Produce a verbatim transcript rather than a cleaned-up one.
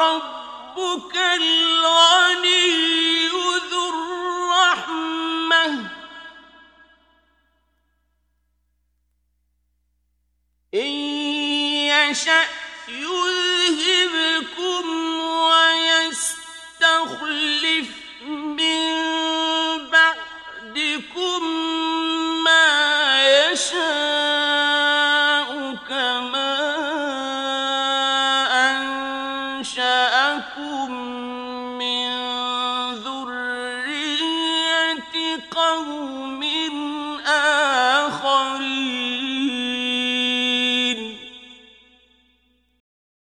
وربك الغني ذو الرحمة إن يشأ يذهبكم ويستخلف من بعدكم ما يشاء كما أنشأكم من ذرية قوم